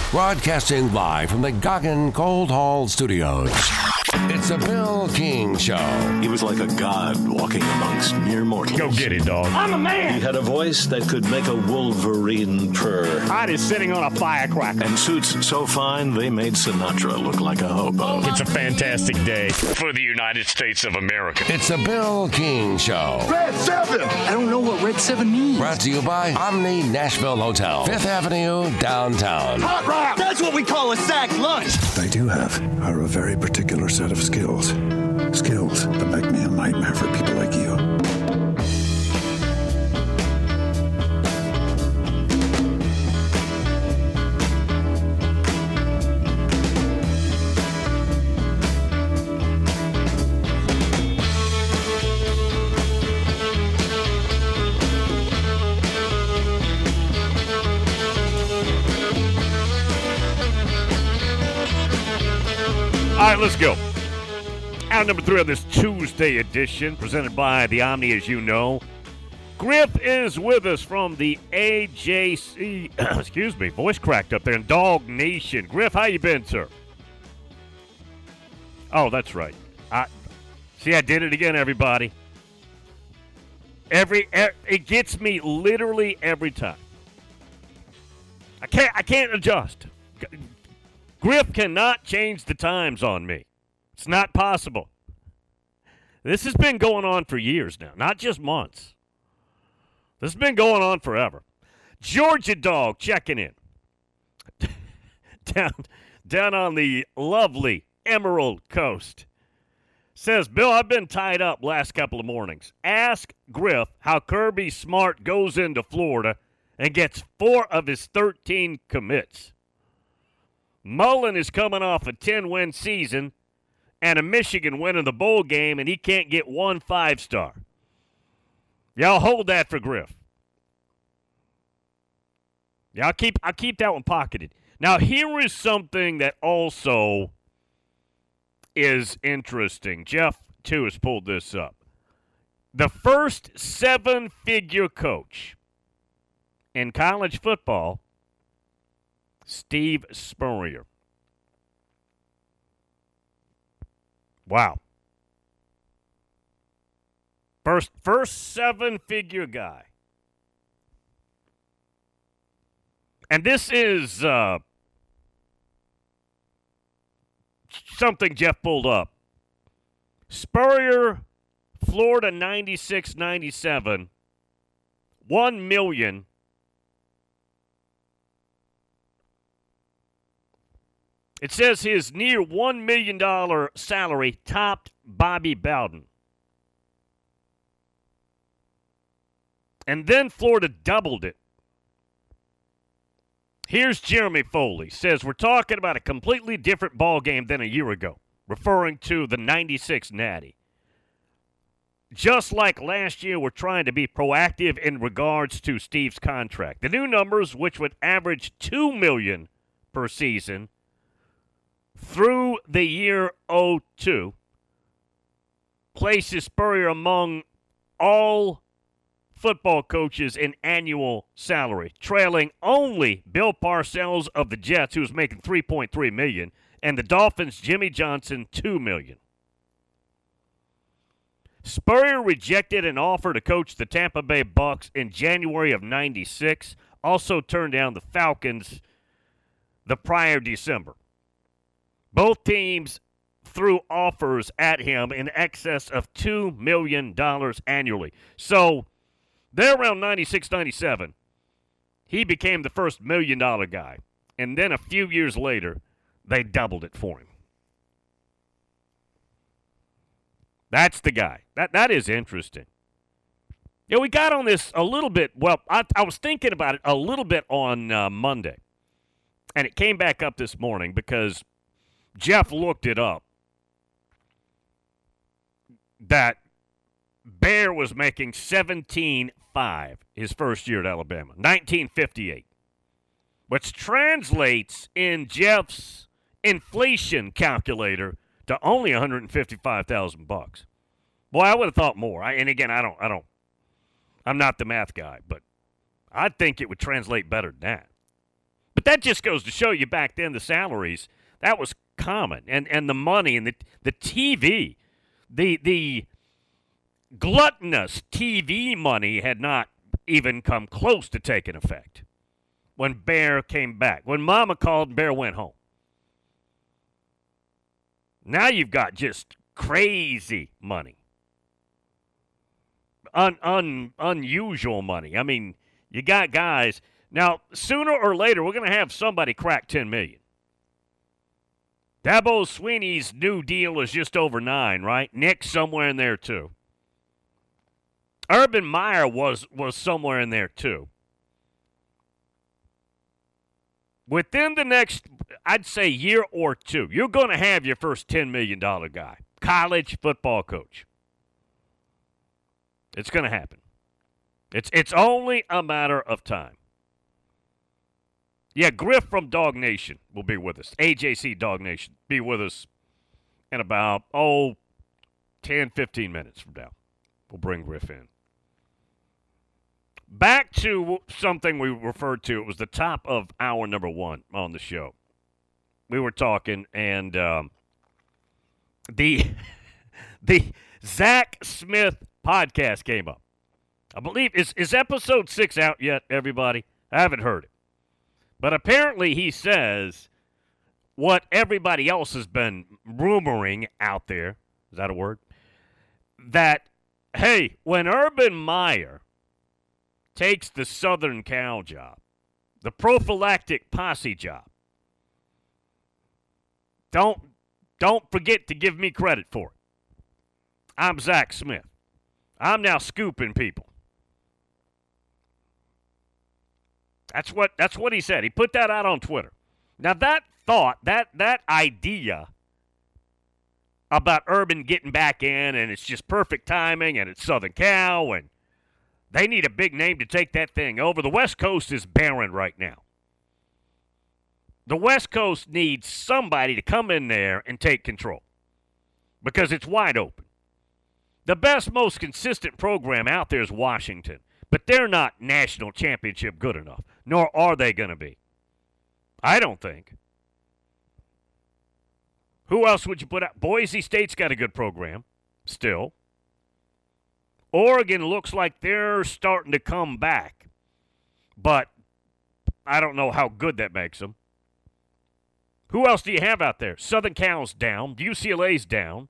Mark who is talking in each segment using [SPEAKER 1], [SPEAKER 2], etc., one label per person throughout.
[SPEAKER 1] Broadcasting live from the Goggin Cold Hall Studios. It's the Bill King Show.
[SPEAKER 2] He was like a god walking amongst mere mortals.
[SPEAKER 3] Go get it, dog.
[SPEAKER 4] I'm a man.
[SPEAKER 2] He had a voice that could make a wolverine purr.
[SPEAKER 4] Heart is sitting on a firecracker.
[SPEAKER 2] And suits so fine, they made Sinatra look like a hobo.
[SPEAKER 3] It's a fantastic day for the United States of America.
[SPEAKER 1] It's the Bill King Show.
[SPEAKER 5] Red 7!
[SPEAKER 6] I don't know what Red 7 means.
[SPEAKER 1] Brought to you by Omni Nashville Hotel, 5th Avenue, downtown.
[SPEAKER 5] Hot rock!
[SPEAKER 6] That's what we call a sack lunch.
[SPEAKER 7] I do have are a very particular set of skills. Skills that make me a nightmare for people like you.
[SPEAKER 3] All right, let's go. Hour number 3 of this Tuesday edition, presented by the Omni, as you know. Griff is with us from the AJC, excuse me, voice cracked up there in Dog Nation. Griff, how you been, sir? Oh, that's right. I did it again, everybody. It gets me literally every time. I can't adjust. Griff cannot change the times on me. It's not possible. This has been going on for years now, not just months. This has been going on forever. Georgia Dog checking in. down on the lovely Emerald Coast. Says, Bill, I've been tied up last couple of mornings. Ask Griff how Kirby Smart goes into Florida and gets 4 of his 13 commits. Mullen is coming off a 10-win season and a Michigan win in the bowl game, and he can't get 1 5-star. Y'all hold that for Griff. Yeah, I'll keep that one pocketed. Now, here is something that also is interesting. Jeff, too, has pulled this up. The first 7-figure coach in college football, Steve Spurrier. Wow. First 7-figure guy. And this is something Jeff pulled up. Spurrier, Florida 96-97, $1 million. It says his near $1 million salary topped Bobby Bowden. And then Florida doubled it. Here's Jeremy Foley. Says, we're talking about a completely different ball game than a year ago, referring to the 96 Natty. Just like last year, we're trying to be proactive in regards to Steve's contract. The new numbers, which would average $2 million per season, through the year 02, places Spurrier among all football coaches in annual salary, trailing only Bill Parcells of the Jets, who was making $3.3 million, and the Dolphins' Jimmy Johnson, $2 million. Spurrier rejected an offer to coach the Tampa Bay Bucks in January of 96, also turned down the Falcons the prior December. Both teams threw offers at him in excess of $2 million annually. So, there around 96, 97, he became the first $1 million guy. And then a few years later, they doubled it for him. That's the guy. That is interesting. Yeah, we got on this a little bit. Well, I was thinking about it a little bit on Monday. And it came back up this morning because Jeff looked it up, that Bear was making $17.5 his first year at Alabama, 1958, which translates in Jeff's inflation calculator to only $155,000. Boy, I would have thought more. I'm not the math guy, but I think it would translate better than that. But that just goes to show you back then the salaries, that was common. And the money and the TV, the gluttonous TV money had not even come close to taking effect when Bear came back. When Mama called, Bear went home. Now you've got just crazy money. Unusual money. I mean, you got guys. Now, sooner or later, we're going to have somebody crack $10 million. Dabo Swinney's new deal is just over $9 million, right? Nick's somewhere in there, too. Urban Meyer was somewhere in there, too. Within the next, I'd say, year or two, you're going to have your first $10 million guy. College football coach. It's going to happen. It's only a matter of time. Yeah, Griff from Dog Nation will be with us. AJC Dog Nation be with us in about, 10, 15 minutes from now. We'll bring Griff in. Back to something we referred to. It was the top of hour number 1 on the show. We were talking, and the Zach Smith podcast came up. I believe, is episode 6 out yet, everybody? I haven't heard it. But apparently he says what everybody else has been rumoring out there. Is that a word? That, hey, when Urban Meyer takes the Southern Cal job, the prophylactic posse job, don't forget to give me credit for it. I'm Zach Smith. I'm now scooping people. That's what he said. He put that out on Twitter. Now that thought, that idea about Urban getting back in and it's just perfect timing and it's Southern Cal and they need a big name to take that thing over. The West Coast is barren right now. The West Coast needs somebody to come in there and take control because it's wide open. The best, most consistent program out there is Washington, but they're not national championship good enough, nor are they going to be. I don't think. Who else would you put out? Boise State's got a good program still. Oregon looks like they're starting to come back, but I don't know how good that makes them. Who else do you have out there? Southern Cal's down. UCLA's down.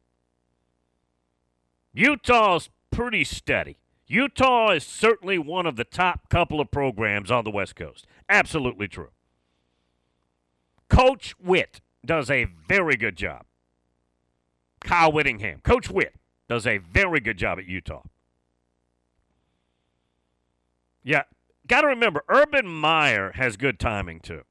[SPEAKER 3] Utah's pretty steady. Utah is certainly one of the top couple of programs on the West Coast. Absolutely true. Coach Witt does a very good job. Kyle Whittingham. Coach Witt does a very good job at Utah. Yeah, got to remember, Urban Meyer has good timing too.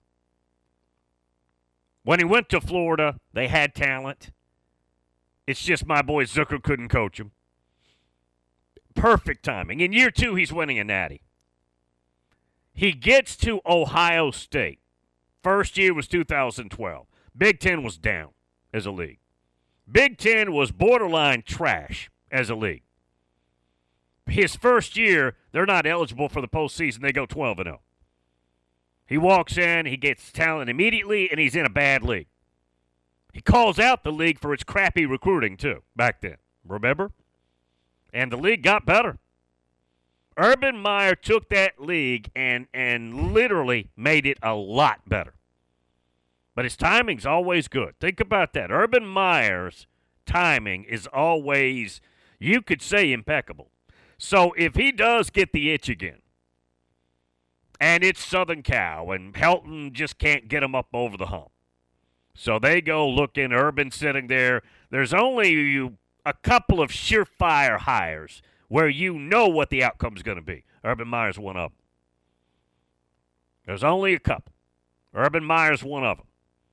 [SPEAKER 3] When he went to Florida, they had talent. It's just my boy Zucker couldn't coach him. Perfect timing. In year 2, he's winning a natty. He gets to Ohio State. First year was 2012. Big Ten was down as a league. Big Ten was borderline trash as a league. His first year, they're not eligible for the postseason. They go 12-0. He walks in, he gets talent immediately, and he's in a bad league. He calls out the league for its crappy recruiting, too, back then. Remember? And the league got better. Urban Meyer took that league and literally made it a lot better. But his timing's always good. Think about that. Urban Meyer's timing is always, you could say, impeccable. So if he does get the itch again, and it's Southern Cal, and Helton just can't get him up over the hump. So they go looking, Urban sitting there. There's only a couple of surefire hires where you know what the outcome's going to be. Urban Meyer's one of them. There's only a couple. Urban Meyer's one of them.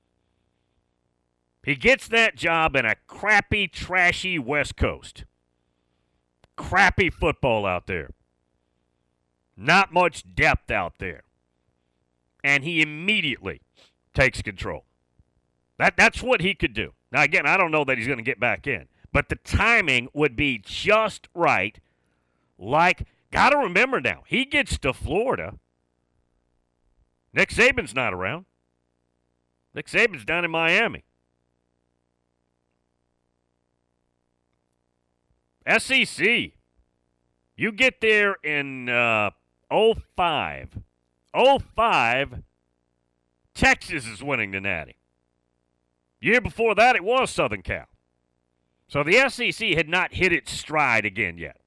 [SPEAKER 3] He gets that job in a crappy, trashy West Coast. Crappy football out there. Not much depth out there. And he immediately takes control. That's what he could do. Now, again, I don't know that he's going to get back in. But the timing would be just right. Got to remember now, he gets to Florida. Nick Saban's not around. Nick Saban's down in Miami. SEC. You get there in 05. 05, Texas is winning the Natty. Year before that, it was Southern Cal. So the SEC had not hit its stride again yet.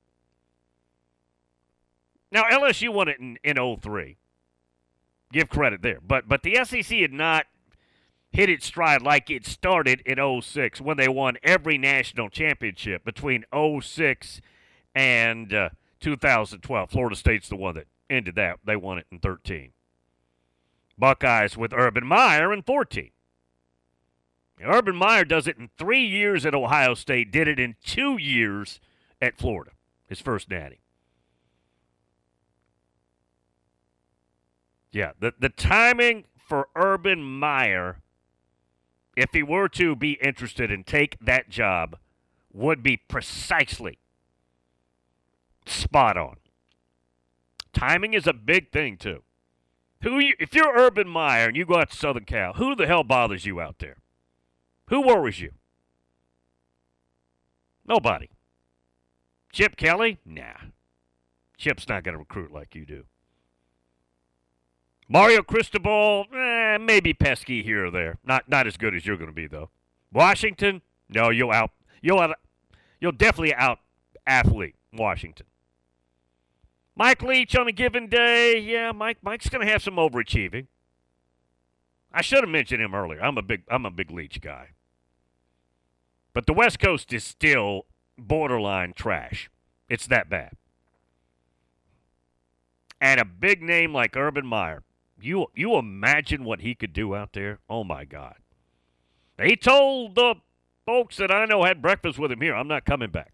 [SPEAKER 3] Now, LSU won it in 03. Give credit there. But the SEC had not hit its stride like it started in 06 when they won every national championship between 06 and 2012. Florida State's the one that ended that. They won it in 13. Buckeyes with Urban Meyer in 14. Urban Meyer does it in 3 years at Ohio State, did it in 2 years at Florida, his first natty. Yeah, the timing for Urban Meyer, if he were to be interested and take that job, would be precisely spot on. Timing is a big thing, too. If you're Urban Meyer and you go out to Southern Cal, who the hell bothers you out there? Who worries you? Nobody. Chip Kelly? Nah. Chip's not going to recruit like you do. Mario Cristobal? Maybe pesky here or there. Not as good as you're going to be, though. Washington? No, you'll definitely out-athlete Washington. Mike Leach on a given day? Yeah, Mike's going to have some overachieving. I should have mentioned him earlier. I'm a big Leach guy. But the West Coast is still borderline trash. It's that bad. And a big name like Urban Meyer, you imagine what he could do out there? Oh, my God. He told the folks that I know had breakfast with him here, I'm not coming back.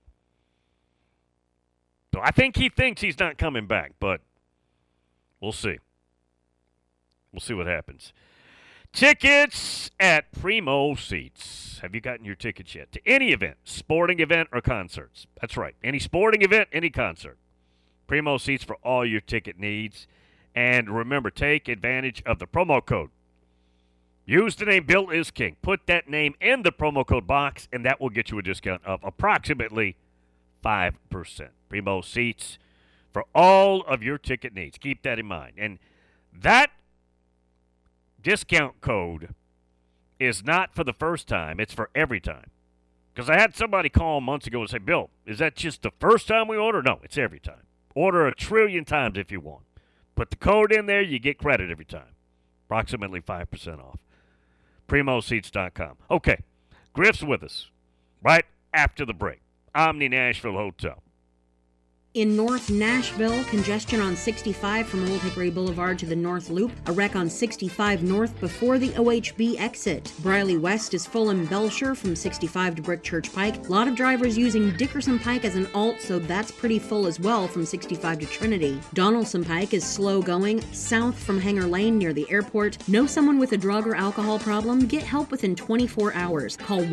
[SPEAKER 3] So I think he thinks he's not coming back, but we'll see. We'll see what happens. Tickets at Primo Seats. Have you gotten your tickets yet? To any event, sporting event or concerts. That's right. Any sporting event, any concert. Primo Seats for all your ticket needs. And remember, take advantage of the promo code. Use the name Bill is King. Put that name in the promo code box, and that will get you a discount of approximately 5%. Primo Seats for all of your ticket needs. Keep that in mind. And that discount code is not for the first time. It's for every time. Because I had somebody call months ago and say, Bill, is that just the first time we order? No, it's every time. Order 1 trillion times if you want. Put the code in there, you get credit every time. Approximately 5% off. PrimoSeats.com. Okay, Griff's with us right after the break. Omni Nashville Hotel.
[SPEAKER 5] In North Nashville, congestion on 65 from Old Hickory Boulevard to the North Loop. A wreck on 65 North before the OHB exit. Briley West is full in Belcher from 65 to Brick Church Pike. A lot of drivers using Dickerson Pike as an alt, so that's pretty full as well from 65 to Trinity. Donaldson Pike is slow going south from Hanger Lane near the airport. Know someone with a drug or alcohol problem? Get help within 24 hours. Call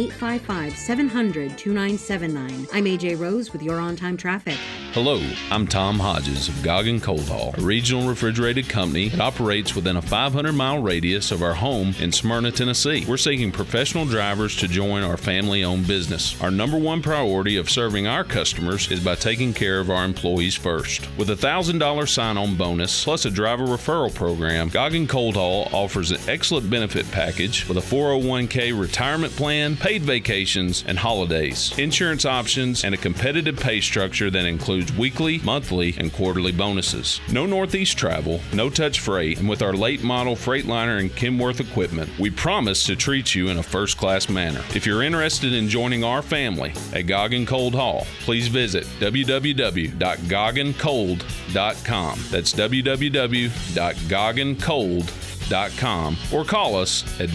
[SPEAKER 5] 1-855-700-2979. I'm AJ Rose with your on-time traffic.
[SPEAKER 8] Hello, I'm Tom Hodges of Goggin Cold Haul, a regional refrigerated company that operates within a 500-mile radius of our home in Smyrna, Tennessee. We're seeking professional drivers to join our family-owned business. Our number one priority of serving our customers is by taking care of our employees first. With a $1,000 sign-on bonus plus a driver referral program, Goggin Cold Haul offers an excellent benefit package with a 401k retirement plan, paid vacations, and holidays, insurance options, and a competitive pay structure that includes weekly, monthly, and quarterly bonuses. No Northeast travel, no touch freight, and with our late model Freightliner and Kenworth equipment, we promise to treat you in a first-class manner. If you're interested in joining our family at Goggin Cold Haul, please visit www.goggincold.com. That's www.goggincold.com or call us at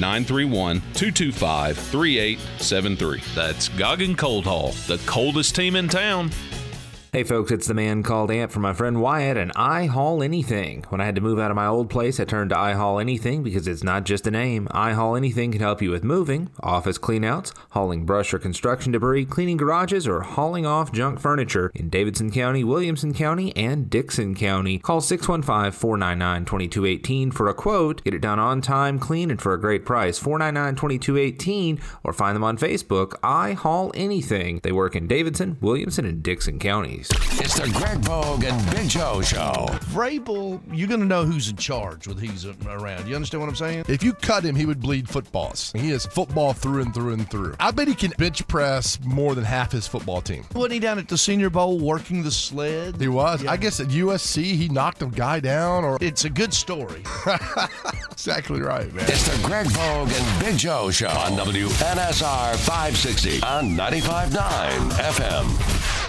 [SPEAKER 8] 931-225-3873. That's Goggin Cold Haul, the coldest team in town.
[SPEAKER 9] Hey folks, it's the man called Ant from my friend Wyatt, and I haul anything. When I had to move out of my old place, I turned to I Haul Anything because it's not just a name. I Haul Anything can help you with moving, office cleanouts, hauling brush or construction debris, cleaning garages, or hauling off junk furniture in Davidson County, Williamson County, and Dixon County. Call 615-499-2218 for a quote. Get it done on time, clean, and for a great price. 499-2218, or find them on Facebook. I Haul Anything. They work in Davidson, Williamson, and Dixon counties.
[SPEAKER 1] It's the Greg Bogue and Big Joe Show.
[SPEAKER 10] Vrabel, you're going to know who's in charge when he's around. You understand what I'm saying? If you cut him, he would bleed footballs. He is football through and through and through. I bet he can bench press more than half his football team. Wasn't he down at the Senior Bowl working the sled? He was. Yeah. I guess at USC, he knocked a guy down. Or it's a good story. Exactly right, man.
[SPEAKER 1] It's the Greg Bogue and Big Joe Show on WNSR 560 on 95.9 FM.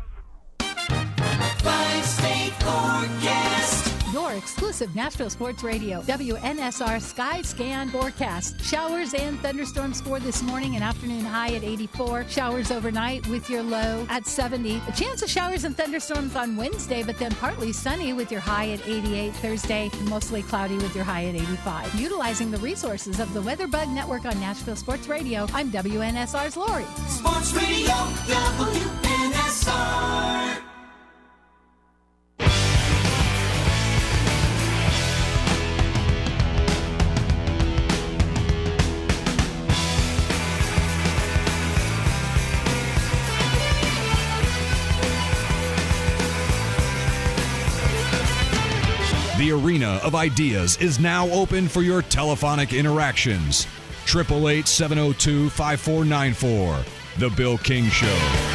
[SPEAKER 11] Five-state forecast. Your exclusive Nashville Sports Radio, WNSR Sky Scan forecast. Showers and thunderstorms for this morning, an afternoon high at 84. Showers overnight with your low at 70. A chance of showers and thunderstorms on Wednesday, but then partly sunny with your high at 88. Thursday, mostly cloudy with your high at 85. Utilizing the resources of the WeatherBug Network on Nashville Sports Radio, I'm WNSR's Lori.
[SPEAKER 12] Sports Radio, WNSR.
[SPEAKER 13] The arena of ideas is now open for your telephonic interactions. 888-702-5494. The Bill King Show.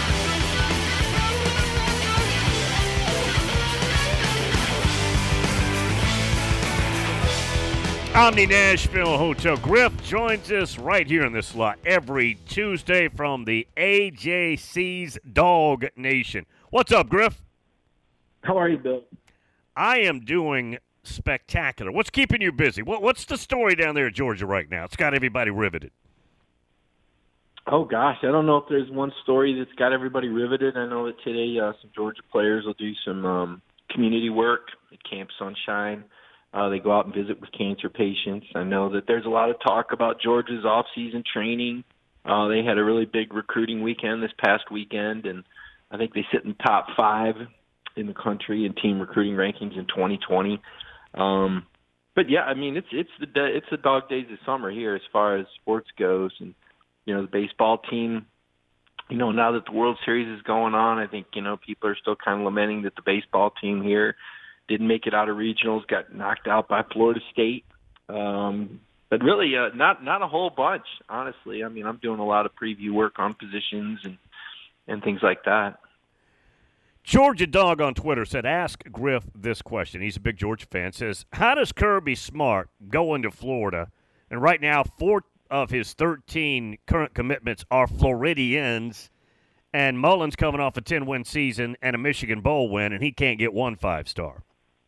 [SPEAKER 3] Omni Nashville Hotel. Griff joins us right here in this slot every Tuesday from the AJC's Dog Nation. What's up, Griff?
[SPEAKER 14] How are you, Bill?
[SPEAKER 3] I am doing spectacular. What's keeping you busy? What's the story down there at Georgia right now? It's got everybody riveted.
[SPEAKER 14] Oh, gosh. I don't know if there's one story that's got everybody riveted. I know that today some Georgia players will do some community work at Camp Sunshine. They go out and visit with cancer patients. I know that there's a lot of talk about Georgia's off-season training. They had a really big recruiting weekend this past weekend, and I think they sit in top 5 in the country in team recruiting rankings in 2020. But yeah, I mean, it's the dog days of summer here as far as sports goes. And, you know, the baseball team, you know, now that the World Series is going on, I think, you know, people are still kind of lamenting that the baseball team here didn't make it out of regionals, got knocked out by Florida State. But really, not a whole bunch, honestly. I mean, I'm doing a lot of preview work on positions and things like that.
[SPEAKER 3] Georgia Dog on Twitter said, ask Griff this question. He's a big Georgia fan. Says, how does Kirby Smart go into Florida? And right now, 4 of his 13 current commitments are Floridians. And Mullen's coming off a 10-win season and a Michigan Bowl win, and he can't get 1 5-star.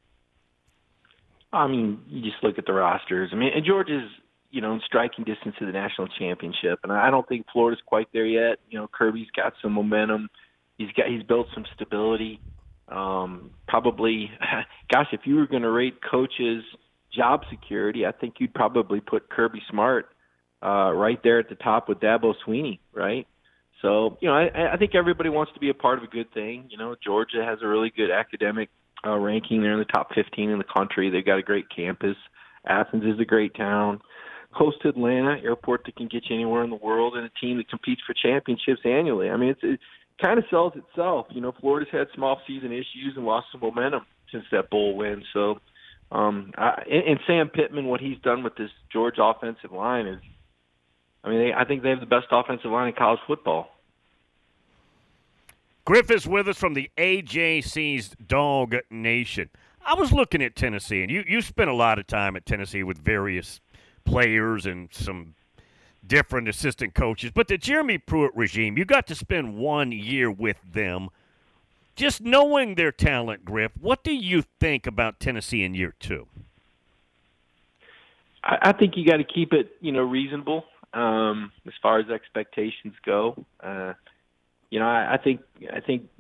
[SPEAKER 14] I mean, you just look at the rosters. I mean, and Georgia's, you know, in striking distance to the national championship. And I don't think Florida's quite there yet. You know, Kirby's got some momentum. He's built some stability. Probably, gosh, if you were going to rate coaches' job security, I think you'd probably put Kirby Smart right there at the top with Dabo Swinney, right? So, you know, I think everybody wants to be a part of a good thing. You know, Georgia has a really good academic ranking. They're in the top 15 in the country. They've got a great campus. Athens is a great town. Close to Atlanta, airport that can get you anywhere in the world, and a team that competes for championships annually. I mean, it kind of sells itself. You know, Florida's had some off-season issues and lost some momentum since that bowl win. So, and Sam Pittman, what he's done with this Georgia offensive line is, I mean, I think they have the best offensive line in college football.
[SPEAKER 3] Griff is with us from the AJC's Dog Nation. I was looking at Tennessee, and you spent a lot of time at Tennessee with various players and some different assistant coaches. But the Jeremy Pruitt regime, you got to spend 1 year with them. Just knowing their talent, Griff, what do you think about Tennessee in year 2?
[SPEAKER 14] I think you got to keep it, you know, reasonable as far as expectations go. You know, I think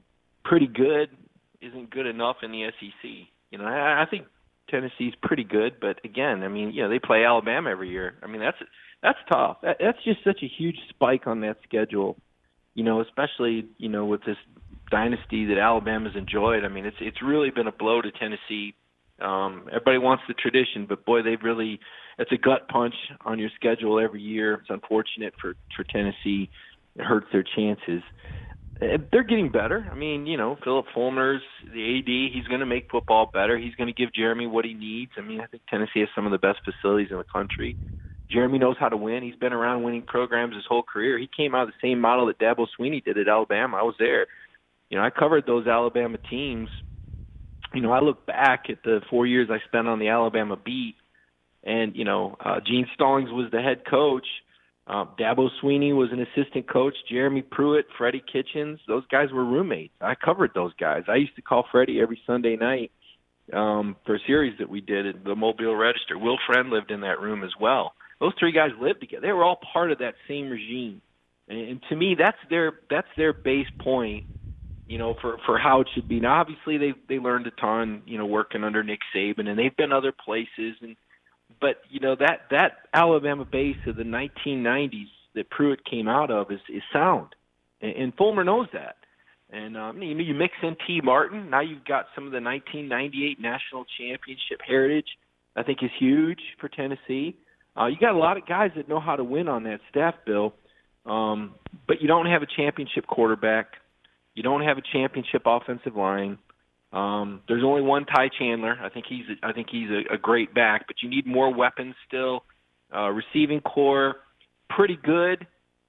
[SPEAKER 14] pretty good isn't good enough in the SEC. I think Tennessee's pretty good, but again, they play Alabama every year. That's tough. That's just such a huge spike on that schedule, especially, with this dynasty that Alabama's enjoyed. It's really been a blow to Tennessee. Everybody wants the tradition, but boy, it's a gut punch on your schedule every year. It's unfortunate for Tennessee. It hurts their chances. They're getting better. Philip Fulmer's the AD. He's going to make football better. He's going to give Jeremy what he needs. I think Tennessee has some of the best facilities in the country. Jeremy knows how to win. He's been around winning programs his whole career. He came out of the same model that Dabo Swinney did at Alabama. I was there. I covered those Alabama teams. I look back at the 4 years I spent on the Alabama beat, and, Gene Stallings was the head coach. Dabo Swinney was an assistant coach. Jeremy Pruitt, Freddie Kitchens, those guys were roommates. I covered those guys. I used to call Freddie every Sunday night for a series that we did at the Mobile Register. Will Friend lived in that room as well. Those three guys lived together. They were all part of that same regime. And to me, that's their base point, for how it should be. Now, obviously, they learned a ton, working under Nick Saban, and they've been other places. But that Alabama base of the 1990s that Pruitt came out of is sound, and Fulmer knows that. And you mix in T. Martin, now you've got some of the 1998 national championship heritage. I think is huge for Tennessee. You got a lot of guys that know how to win on that staff, Bill. But you don't have a championship quarterback. You don't have a championship offensive line. There's only one Ty Chandler. I think he's a great back, but you need more weapons still. Receiving core, pretty good.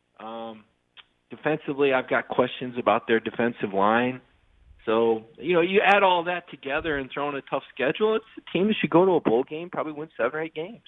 [SPEAKER 14] Defensively, I've got questions about their defensive line. So, you add all that together and throw in a tough schedule, it's a team that should go to a bowl game, probably win 7 or 8 games.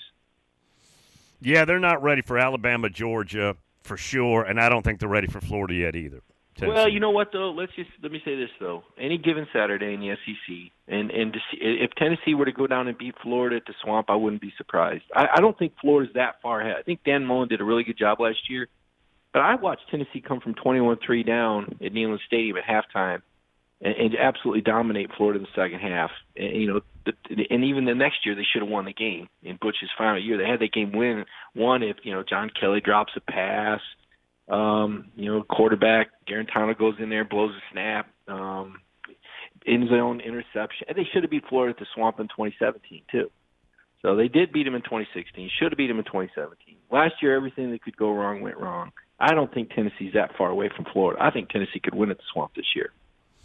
[SPEAKER 3] Yeah, they're not ready for Alabama, Georgia, for sure, and I don't think they're ready for Florida yet either. Tennessee.
[SPEAKER 14] Well, you know what, though? Let me say this, though. Any given Saturday in the SEC, and if Tennessee were to go down and beat Florida at the Swamp, I wouldn't be surprised. I don't think Florida's that far ahead. I think Dan Mullen did a really good job last year, but I watched Tennessee come from 21-3 down at Neyland Stadium at halftime and absolutely dominate Florida in the second half. And, and even the next year, they should have won the game in Butch's final year. They had that game won if, John Kelly drops a pass. Quarterback Garantano goes in there, blows a snap, end zone interception. And they should have beat Florida at the Swamp in 2017 too. So they did beat them in 2016. Should have beat them in 2017. Last year, everything that could go wrong went wrong. I don't think Tennessee's that far away from Florida. I think Tennessee could win at the Swamp this year.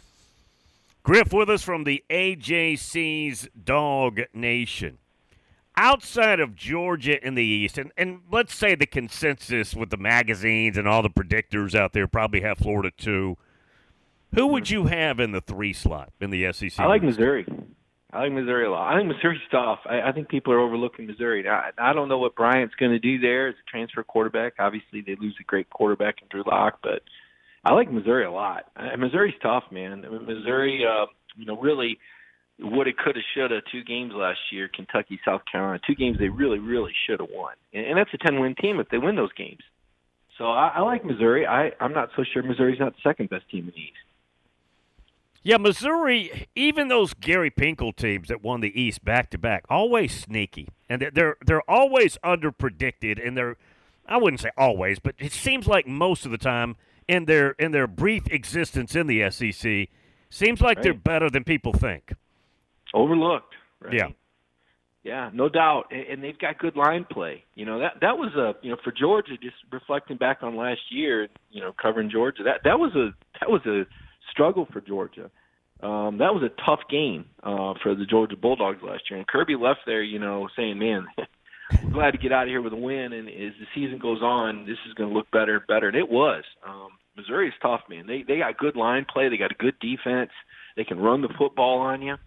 [SPEAKER 3] Griff with us from the AJC's Dog Nation. Outside of Georgia in the East, and let's say the consensus with the magazines and all the predictors out there probably have Florida too, who would you have in the 3 slot in the SEC?
[SPEAKER 14] I like Missouri. I like Missouri a lot. I think Missouri's tough. I think people are overlooking Missouri. I don't know what Bryant's going to do there as a transfer quarterback. Obviously, they lose a great quarterback in Drew Lock, but I like Missouri a lot. Missouri's tough, man. Missouri, really woulda, coulda, shoulda 2 games last year, Kentucky, South Carolina, 2 games they really, really should have won. And that's a 10-win team if they win those games. So I like Missouri. I'm not so sure Missouri's not the second best team in the East.
[SPEAKER 3] Yeah, Missouri, even those Gary Pinkel teams that won the East back-to-back, always sneaky. And they're always underpredicted, and I wouldn't say always, but it seems like most of the time in their brief existence in the SEC, seems like they're better than people think.
[SPEAKER 14] Overlooked, right?
[SPEAKER 3] Yeah,
[SPEAKER 14] no doubt, and they've got good line play. That was for Georgia. Just reflecting back on last year, covering Georgia, that was a struggle for Georgia. That was a tough game for the Georgia Bulldogs last year, and Kirby left there, saying, "Man, we're glad to get out of here with a win." And as the season goes on, this is going to look better and better, and it was. Missouri's tough, man. They got good line play. They got a good defense. They can run the football on you.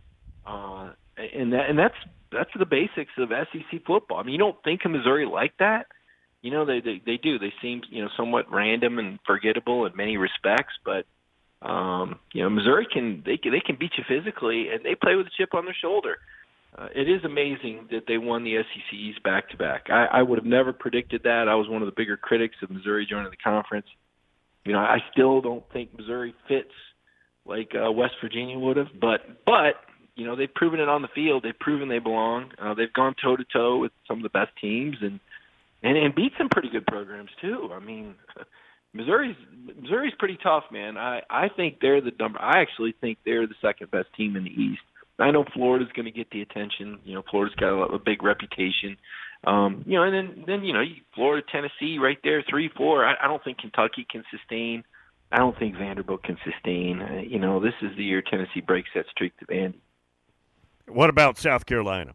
[SPEAKER 14] And that's the basics of SEC football. You don't think of Missouri like that. They do. They seem somewhat random and forgettable in many respects, but Missouri can beat you physically, and they play with a chip on their shoulder. It is amazing that they won the SEC East back-to-back. I would have never predicted that. I was one of the bigger critics of Missouri joining the conference. I still don't think Missouri fits like West Virginia would have. But you know, they've proven it on the field. They've proven they belong. They've gone toe-to-toe with some of the best teams and beat some pretty good programs too. I mean, Missouri's pretty tough, man. I think they're the number. I actually think they're the second best team in the East. I know Florida's going to get the attention. You know, Florida's got a big reputation. You know, and then you know, Florida, Tennessee, right there, 3-4. I don't think Kentucky can sustain. I don't think Vanderbilt can sustain. You know, this is the year Tennessee breaks that streak to Vandy.
[SPEAKER 3] What about South Carolina?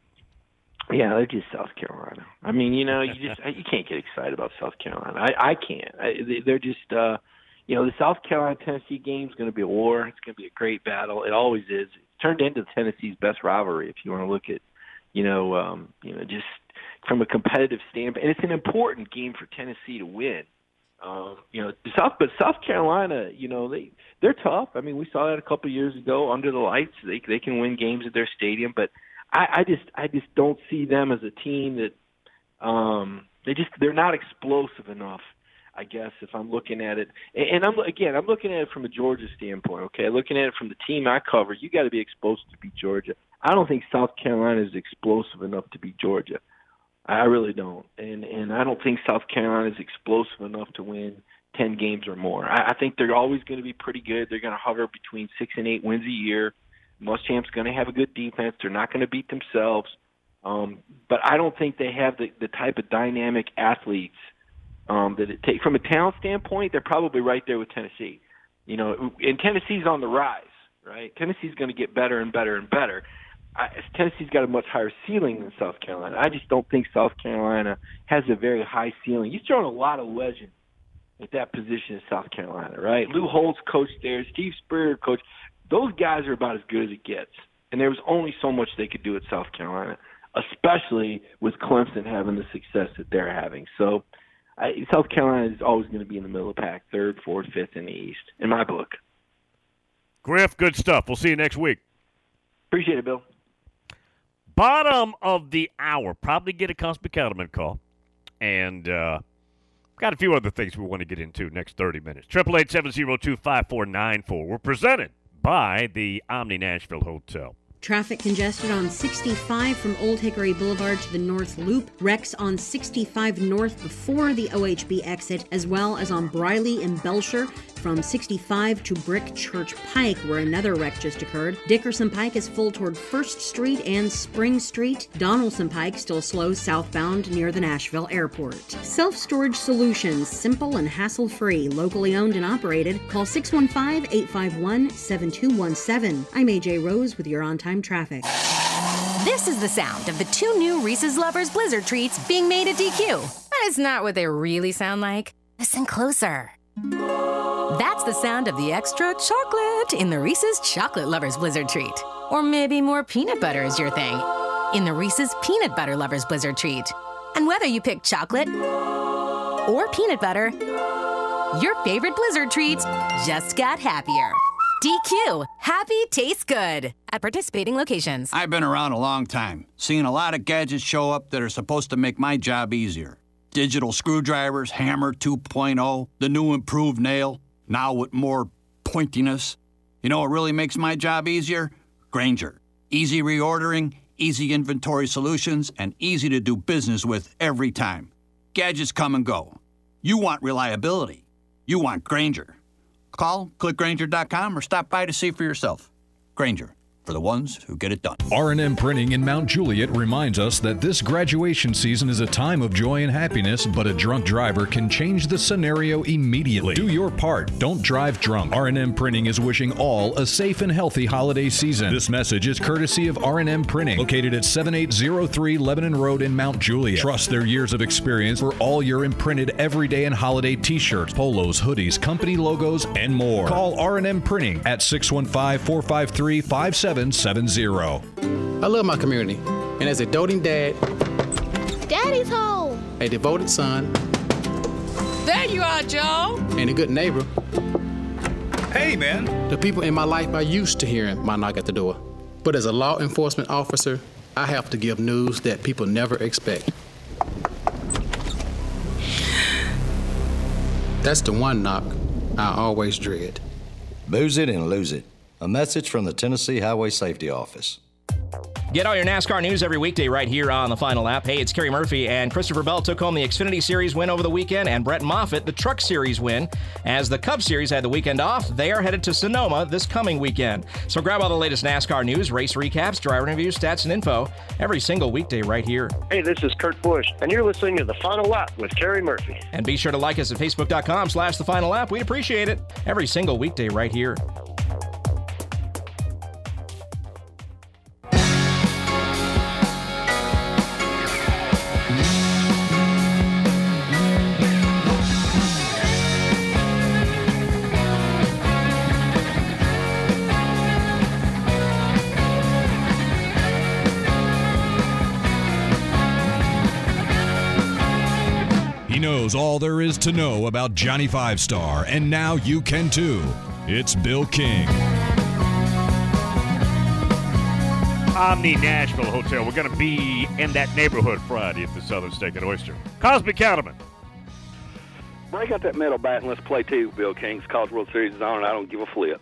[SPEAKER 14] Yeah, they're just South Carolina. I mean, you know, you can't get excited about South Carolina. I can't. They're just, you know, the South Carolina-Tennessee game is going to be a war. It's going to be a great battle. It always is. It's turned into Tennessee's best rivalry, if you want to look at, you know, just from a competitive standpoint. And it's an important game for Tennessee to win. You know, South Carolina, you know, they're tough. I mean, we saw that a couple of years ago under the lights. They can win games at their stadium, but I just don't see them as a team that they're not explosive enough, I guess, if I'm looking at it. And I'm looking at it from a Georgia standpoint, okay? Looking at it from the team I cover, you got to be explosive to beat Georgia. I don't think South Carolina is explosive enough to beat Georgia. I really don't. And I don't think South Carolina is explosive enough to win 10 games or more. I think they're always going to be pretty good. They're going to hover between 6 and 8 wins a year. Muschamp's going to have a good defense. They're not going to beat themselves. But I don't think they have the type of dynamic athletes that it takes. From a talent standpoint, they're probably right there with Tennessee. You know, and Tennessee's on the rise, right? Tennessee's going to get better and better and better. Tennessee's got a much higher ceiling than South Carolina. I just don't think South Carolina has a very high ceiling. He's throwing a lot of legends at that position in South Carolina, right? Lou Holtz coached there. Steve Spurrier coached. Those guys are about as good as it gets. And there was only so much they could do at South Carolina, especially with Clemson having the success that they're having. So South Carolina is always going to be in the middle of the pack, 3rd, 4th, 5th in the East, in my book.
[SPEAKER 3] Griff, good stuff. We'll see you next week.
[SPEAKER 14] Appreciate it, Bill.
[SPEAKER 3] Bottom of the hour. Probably get a Cosby Cattleman call. And got a few other things we want to get into next 30 minutes. 888-702-5494. We're presented by the Omni Nashville Hotel.
[SPEAKER 5] Traffic congested on 65 from Old Hickory Boulevard to the North Loop. Wrecks on 65 North before the OHB exit, as well as on Briley and Belcher from 65 to Brick Church Pike, where another wreck just occurred. Dickerson Pike is full toward 1st Street and Spring Street. Donaldson Pike still slow southbound near the Nashville Airport. Self-storage solutions, simple and hassle-free, locally owned and operated. Call 615-851-7217. I'm AJ Rose with your on-time traffic.
[SPEAKER 12] This is the sound of the 2 new Reese's Lovers Blizzard treats being made at DQ. That is not what they really sound like. Listen closer. That's the sound of the extra chocolate in the Reese's Chocolate Lovers Blizzard treat. Or maybe more peanut butter is your thing in the Reese's Peanut Butter Lovers Blizzard treat. And whether you pick chocolate or peanut butter, your favorite Blizzard treats just got happier. DQ. Happy tastes good. At participating locations.
[SPEAKER 15] I've been around a long time, seeing a lot of gadgets show up that are supposed to make my job easier. Digital screwdrivers, Hammer 2.0, the new improved nail, now with more pointiness. You know what really makes my job easier? Grainger. Easy reordering, easy inventory solutions, and easy to do business with every time. Gadgets come and go. You want reliability. You want Grainger. Call, click Grainger.com, or stop by to see for yourself. Grainger, for the ones who get it done.
[SPEAKER 13] R&M Printing in Mount Juliet reminds us that this graduation season is a time of joy and happiness, but a drunk driver can change the scenario immediately. Do your part. Don't drive drunk. R&M Printing is wishing all a safe and healthy holiday season. This message is courtesy of R&M Printing, located at 7803 Lebanon Road in Mount Juliet. Trust their years of experience for all your imprinted everyday and holiday t-shirts, polos, hoodies, company logos, and more. Call R&M Printing at 615-453-5770. I
[SPEAKER 16] love my community, and as a doting dad,
[SPEAKER 17] Daddy's home,
[SPEAKER 16] a devoted son,
[SPEAKER 17] there you are, Joe,
[SPEAKER 16] and a good neighbor.
[SPEAKER 18] Hey, man.
[SPEAKER 16] The people in my life are used to hearing my knock at the door. But as a law enforcement officer, I have to give news that people never expect. That's the one knock I always dread.
[SPEAKER 19] Booze it and lose it. A message from the Tennessee Highway Safety Office.
[SPEAKER 20] Get all your NASCAR news every weekday right here on the Final Lap. Hey, it's Kerry Murphy, and Christopher Bell took home the Xfinity Series win over the weekend, and Brett Moffitt the Truck Series win. As the Cup Series had the weekend off, they are headed to Sonoma this coming weekend. So grab all the latest NASCAR news, race recaps, driver interviews, stats, and info every single weekday right here.
[SPEAKER 21] Hey, this is Kurt Busch, and you're listening to The Final Lap with Kerry Murphy.
[SPEAKER 20] And be sure to like us at Facebook.com/The Final Lap. We'd appreciate it every single weekday right here.
[SPEAKER 22] He knows all there is to know about Johnny Five Star, and now you can too. It's Bill King.
[SPEAKER 3] Omni Nashville Hotel. We're going to be in that neighborhood Friday at the Southern Steak and Oyster. Cosby Cattleman.
[SPEAKER 23] Break out that metal bat and let's play two, Bill King's College World Series is on, and I don't give a flip.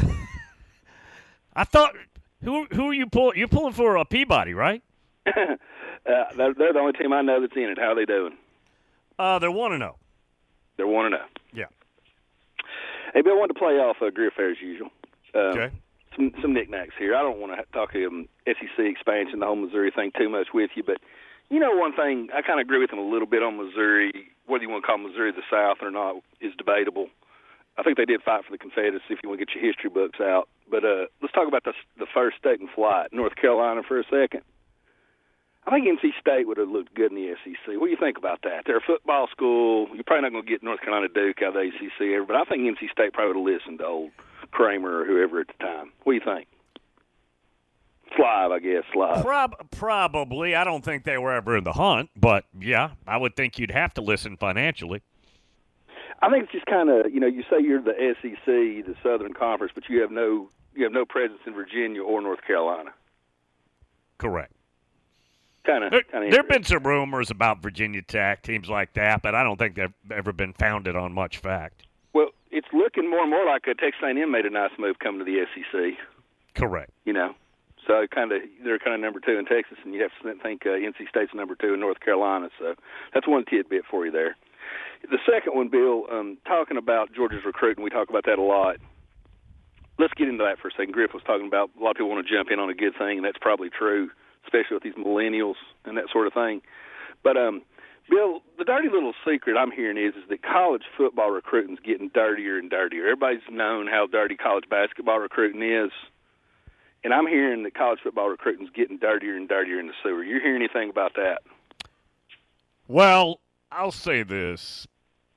[SPEAKER 3] I thought, who are you pulling? You're pulling for a Peabody, right?
[SPEAKER 23] They're the only team I know that's in it. How are they doing?
[SPEAKER 3] They're 1-0.
[SPEAKER 23] They're 1-0.
[SPEAKER 3] Yeah.
[SPEAKER 23] Hey, Bill, I wanted to play off Greer Fair as usual.
[SPEAKER 3] Okay.
[SPEAKER 23] Some knickknacks here. I don't want to talk SEC expansion, the whole Missouri thing too much with you, but you know one thing, I kind of agree with him a little bit on Missouri. Whether you want to call Missouri the South or not is debatable. I think they did fight for the Confederacy if you want to get your history books out. But let's talk about the first state in flight, North Carolina, for a second. I think NC State would have looked good in the SEC. What do you think about that? They're a football school. You're probably not going to get North Carolina Duke out of the ACC ever, but I think NC State probably would have listened to old Kramer or whoever at the time. What do you think? Slive, I guess, Slive.
[SPEAKER 3] Probably. I don't think they were ever in the hunt, but, yeah, I would think you'd have to listen financially.
[SPEAKER 23] I think it's just kind of, you say you're the SEC, the Southern Conference, but you have no presence in Virginia or North Carolina.
[SPEAKER 3] Correct.
[SPEAKER 23] There
[SPEAKER 3] have been some rumors about Virginia Tech, teams like that, but I don't think they've ever been founded on much fact.
[SPEAKER 23] Well, it's looking more and more like Texas A&M made a nice move coming to the SEC.
[SPEAKER 3] Correct.
[SPEAKER 23] So they're kind of number two in Texas, and you have to think NC State's number two in North Carolina. So that's one tidbit for you there. The second one, Bill, talking about Georgia's recruiting, we talk about that a lot. Let's get into that for a second. Griff was talking about a lot of people want to jump in on a good thing, and that's probably true, especially with these millennials and that sort of thing. But, Bill, the dirty little secret I'm hearing is that college football recruiting is getting dirtier and dirtier. Everybody's known how dirty college basketball recruiting is, and I'm hearing that college football recruiting is getting dirtier and dirtier in the sewer. You hear anything about that?
[SPEAKER 3] Well, I'll say this.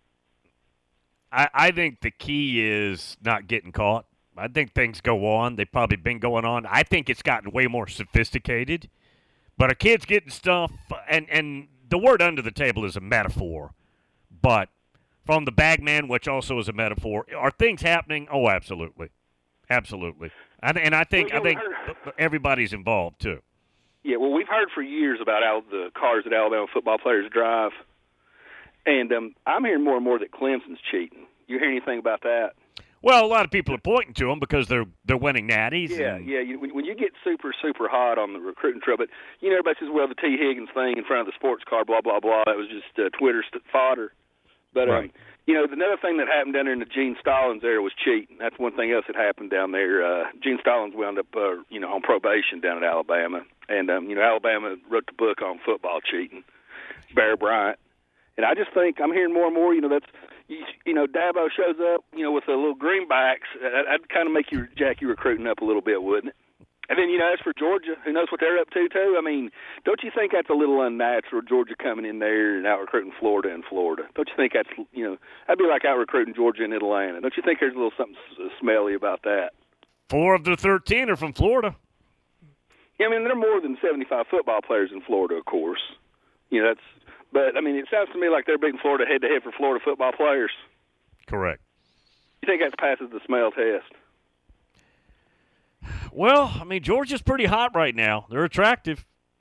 [SPEAKER 3] I think the key is not getting caught. I think things go on. They've probably been going on. I think it's gotten way more sophisticated. But a kid's getting stuff, and the word under the table is a metaphor. But from the bagman, which also is a metaphor, are things happening? Oh, absolutely. Absolutely. And I think everybody's involved, too.
[SPEAKER 23] Yeah, well, we've heard for years about the cars that Alabama football players drive. And I'm hearing more and more that Clemson's cheating. You hear anything about that?
[SPEAKER 3] Well, a lot of people are pointing to them because they're winning natties.
[SPEAKER 23] Yeah. When you get super, super hot on the recruiting trail, but everybody says, well, the T. Higgins thing in front of the sports car, blah, blah, blah, that was just Twitter fodder. But,
[SPEAKER 3] right.
[SPEAKER 23] Another thing that happened down there in the Gene Stallings era was cheating. That's one thing else that happened down there. Gene Stallings wound up, on probation down at Alabama. And, Alabama wrote the book on football cheating, Bear Bryant. And I just think I'm hearing more and more, that's, Dabo shows up, with the little greenbacks. That'd kind of make you jack your recruiting up a little bit, wouldn't it? And then, as for Georgia, who knows what they're up to, too? I mean, don't you think that's a little unnatural, Georgia coming in there and out-recruiting Florida and Florida? Don't you think that's, that'd be like out-recruiting Georgia and Atlanta. Don't you think there's a little something smelly about that?
[SPEAKER 3] 4 of the 13 are from Florida.
[SPEAKER 23] Yeah, I mean, there are more than 75 football players in Florida, of course. But, I mean, it sounds to me like they're beating Florida head-to-head for Florida football players.
[SPEAKER 3] Correct.
[SPEAKER 23] You think that passes the smell test?
[SPEAKER 3] Well, I mean, Georgia's pretty hot right now. They're attractive.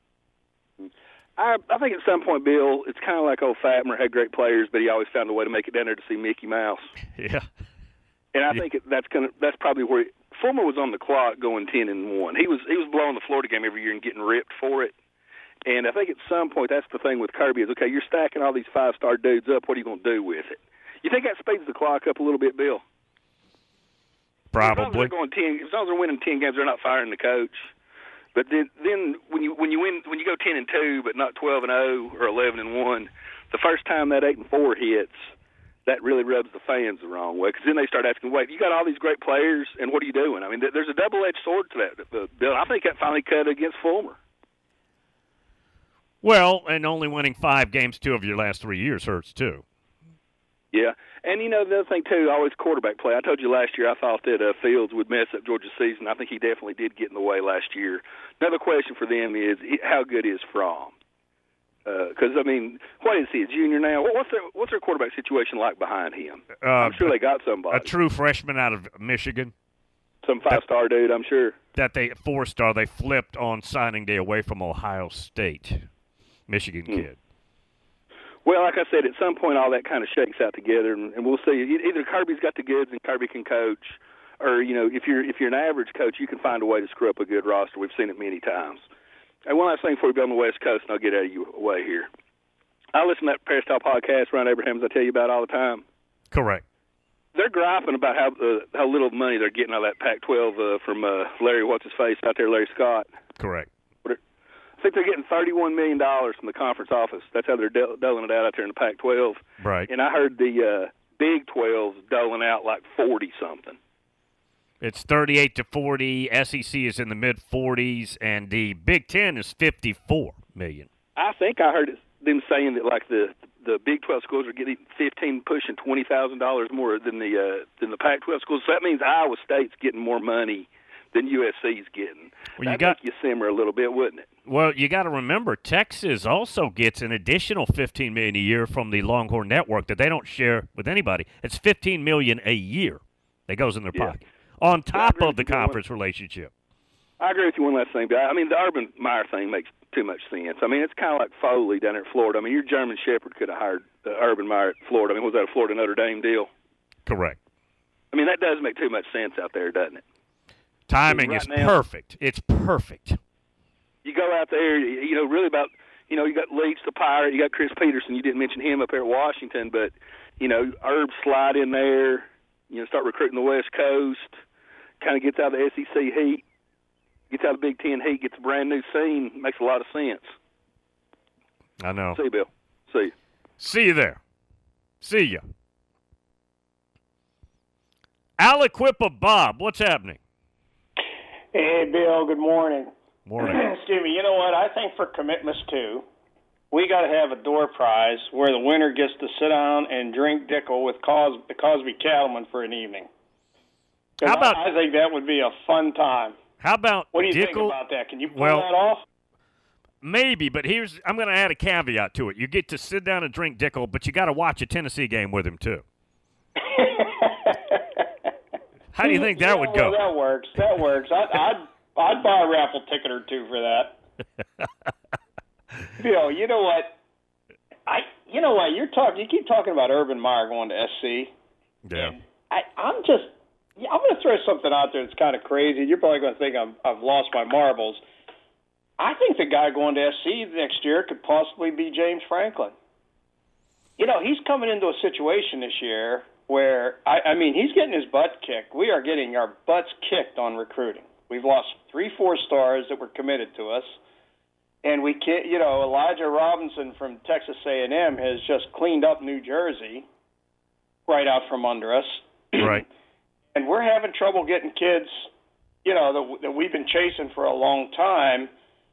[SPEAKER 23] I think at some point, Bill, it's kind of like old Fatmer had great players, but he always found a way to make it down there to see Mickey Mouse.
[SPEAKER 3] Yeah.
[SPEAKER 23] And I think that's probably where Fulmer was on the clock going 10-1. He was blowing the Florida game every year and getting ripped for it. And I think at some point that's the thing with Kirby is, okay, you're stacking all these 5-star dudes up. What are you going to do with it? You think that speeds the clock up a little bit, Bill?
[SPEAKER 3] Probably.
[SPEAKER 23] As long as they're winning 10 games, they're not firing the coach. But then when you go 10-2 but not 12-0 or 11-1, the first time that 8-4 hits, that really rubs the fans the wrong way, because then they start asking, wait, you got all these great players, and what are you doing? I mean, there's a double-edged sword to that, Bill. I think that finally cut against Fulmer.
[SPEAKER 3] Well, and only winning 5 games 2 of your last 3 years hurts, too.
[SPEAKER 23] Yeah, and, the other thing, too, always quarterback play. I told you last year I thought that Fields would mess up Georgia's season. I think he definitely did get in the way last year. Another question for them is, how good is Fromm? Because, what is he, a junior now? What's their quarterback situation like behind him? I'm sure they got somebody.
[SPEAKER 3] A true freshman out of Michigan.
[SPEAKER 23] Some 5-star dude, I'm sure.
[SPEAKER 3] That 4-star they flipped on signing day away from Ohio State. Michigan kid.
[SPEAKER 23] Well, like I said, at some point all that kind of shakes out together, and we'll see. Either Kirby's got the goods and Kirby can coach, or, if you're an average coach, you can find a way to screw up a good roster. We've seen it many times. And one last thing before we go on the West Coast, and I'll get out of your way here. I listen to that Peristyle podcast, Ron Abrahams, I tell you about all the time.
[SPEAKER 3] Correct.
[SPEAKER 23] They're griping about how little money they're getting out of that Pac-12 from Larry, what's-his-face out there, Larry Scott.
[SPEAKER 3] Correct.
[SPEAKER 23] I think they're getting $31 million from the conference office. That's how they're doling it out there in the Pac-12.
[SPEAKER 3] Right.
[SPEAKER 23] And I heard the Big 12's doling out like 40-something.
[SPEAKER 3] It's 38-40. SEC is in the mid-40s, and the Big Ten is $54 million.
[SPEAKER 23] I think I heard them saying that like the Big 12 schools are getting pushing $20,000 more than the Pac-12 schools. So that means Iowa State's getting more money than USC's getting.
[SPEAKER 3] Well,
[SPEAKER 23] that'd make you simmer a little bit, wouldn't it?
[SPEAKER 3] Well, you got to remember, Texas also gets an additional $15 million a year from the Longhorn Network that they don't share with anybody. It's $15 million a year that goes in their pocket on top of the conference relationship.
[SPEAKER 23] I agree with you. One last thing, but the Urban Meyer thing makes too much sense. It's kind of like Foley down there at Florida. Your German Shepherd could have hired Urban Meyer at Florida. Was that a Florida Notre Dame deal?
[SPEAKER 3] Correct.
[SPEAKER 23] That does make too much sense out there, doesn't it?
[SPEAKER 3] Timing is perfect. It's perfect.
[SPEAKER 23] You go out there, really about, you got Leach, the Pirate, you got Chris Peterson. You didn't mention him up there at Washington, but, Herb slide in there, start recruiting the West Coast, kind of gets out of the SEC heat, gets out of the Big Ten heat, gets a brand new scene, makes a lot of sense.
[SPEAKER 3] I know.
[SPEAKER 23] See you, Bill. See you.
[SPEAKER 3] See you there. See ya. Aliquippa Bob, what's happening?
[SPEAKER 2] Hey, Bill, good morning.
[SPEAKER 3] Morning.
[SPEAKER 2] Excuse me. You know what? I think for commitments, too, we got to have a door prize where the winner gets to sit down and drink Dickel with the Cosby Cattleman for an evening.
[SPEAKER 3] How about,
[SPEAKER 2] I think that would be a fun time.
[SPEAKER 3] How about
[SPEAKER 2] What do you
[SPEAKER 3] Dickel,
[SPEAKER 2] think about that? Can you pull that off?
[SPEAKER 3] Maybe, but I'm going to add a caveat to it. You get to sit down and drink Dickel, but you got to watch a Tennessee game with him, too. How do you think that would go?
[SPEAKER 2] That works. I'd buy a raffle ticket or two for that. Bill, you know what? You keep talking about Urban Meyer going to SC.
[SPEAKER 3] Yeah.
[SPEAKER 2] I'm going to throw something out there that's kind of crazy. You're probably going to think I've lost my marbles. I think the guy going to SC next year could possibly be James Franklin. He's coming into a situation this year where, he's getting his butt kicked. We are getting our butts kicked on recruiting. We've lost 3-4 stars that were committed to us. And we can't, Elijah Robinson from Texas A&M has just cleaned up New Jersey right out from under us.
[SPEAKER 3] Right.
[SPEAKER 2] And we're having trouble getting kids, that we've been chasing for a long time.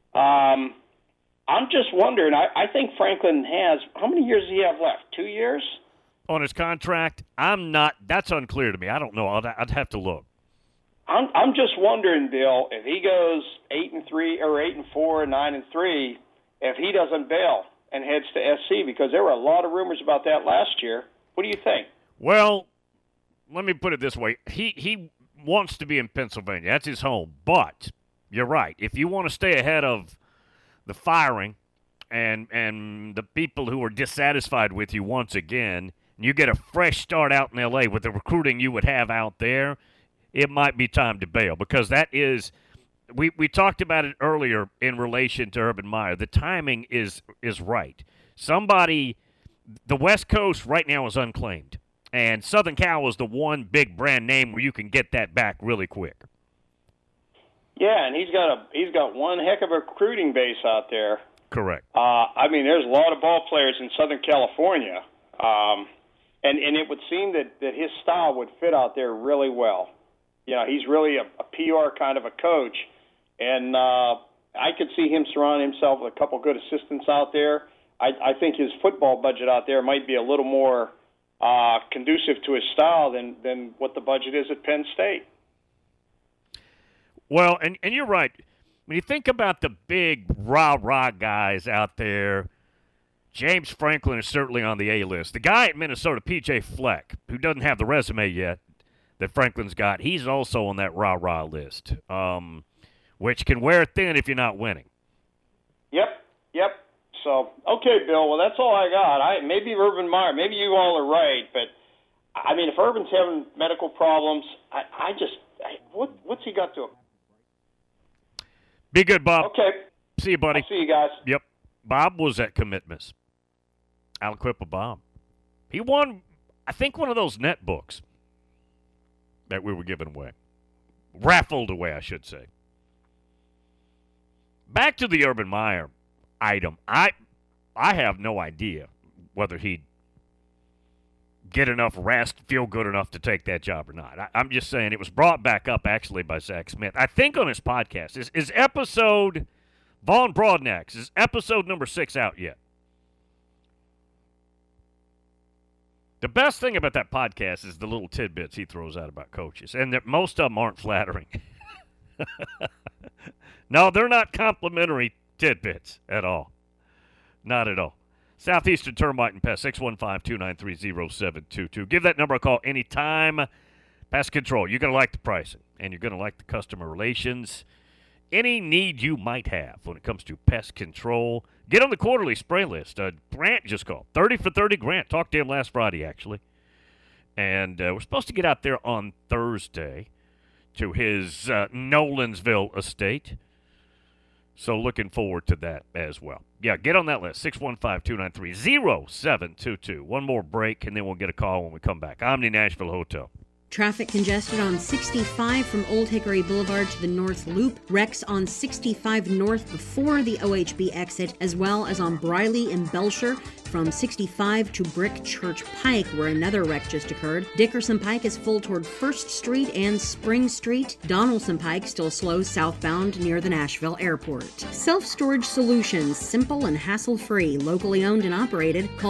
[SPEAKER 2] I'm just wondering, I think Franklin has, how many years does he have left? 2 years?
[SPEAKER 3] On his contract? That's unclear to me. I don't know. I'd have to look.
[SPEAKER 2] I'm just wondering, Bill, if he goes 8-3 or 8-4 and 9-3, if he doesn't bail and heads to SC, because there were a lot of rumors about that last year. What do you think?
[SPEAKER 3] Well, let me put it this way. He wants to be in Pennsylvania. That's his home. But you're right. If you want to stay ahead of the firing and the people who are dissatisfied with you once again, and you get a fresh start out in L.A. with the recruiting you would have out there, it might be time to bail, because that is – we talked about it earlier in relation to Urban Meyer. The timing is right. Somebody – the West Coast right now is unclaimed, and Southern Cal is the one big brand name where you can get that back really quick.
[SPEAKER 2] Yeah, and he's got one heck of a recruiting base out there.
[SPEAKER 3] Correct.
[SPEAKER 2] I mean, there's a lot of ball players in Southern California, and it would seem that his style would fit out there really well. You know, he's really a PR kind of a coach, and I could see him surrounding himself with a couple good assistants out there. I think his football budget out there might be a little more conducive to his style than what the budget is at Penn State.
[SPEAKER 3] Well, and you're right. When you think about the big rah-rah guys out there, James Franklin is certainly on the A list. The guy at Minnesota, P.J. Fleck, who doesn't have the resume yet that Franklin's got, he's also on that rah-rah list, which can wear thin if you're not winning.
[SPEAKER 2] Yep. So, okay, Bill, well, that's all I got. Maybe Urban Meyer, maybe you all are right, but, I mean, if Urban's having medical problems, what's he got to?
[SPEAKER 3] Be good, Bob.
[SPEAKER 2] Okay.
[SPEAKER 3] See you, buddy.
[SPEAKER 2] I'll see you guys.
[SPEAKER 3] Yep. Bob was at Commitments. Aliquippa Bob. He won, I think, one of those net books that we were giving away. Raffled away, I should say. Back to the Urban Meyer item. I have no idea whether he'd get enough rest, feel good enough to take that job or not. I'm just saying it was brought back up, actually, by Zach Smith. I think on his podcast. Is episode, Vaughn Broadnax, is episode number 6 out yet? The best thing about that podcast is the little tidbits he throws out about coaches, and that most of them aren't flattering. No, they're not complimentary tidbits at all. Not at all. Southeastern Termite and Pest, 615-293-0722. Give that number a call anytime. Pest Control. You're going to like the pricing, and you're going to like the customer relations. Any need you might have when it comes to pest control, get on the quarterly spray list. Grant just called. 30 for 30 Grant. Talked to him last Friday, actually. And we're supposed to get out there on Thursday to his Nolansville estate. So looking forward to that as well. Yeah, get on that list, 615-293-0722. One more break, and then we'll get a call when we come back. Omni Nashville Hotel.
[SPEAKER 5] Traffic congested on 65 from Old Hickory Boulevard to the North Loop. Wrecks on 65 North before the OHB exit, as well as on Briley and Belcher from 65 to Brick Church Pike, where another wreck just occurred. Dickerson Pike is full toward 1st Street and Spring Street. Donaldson Pike still slow southbound near the Nashville Airport. Self-storage solutions, simple and hassle-free, locally owned and operated. Call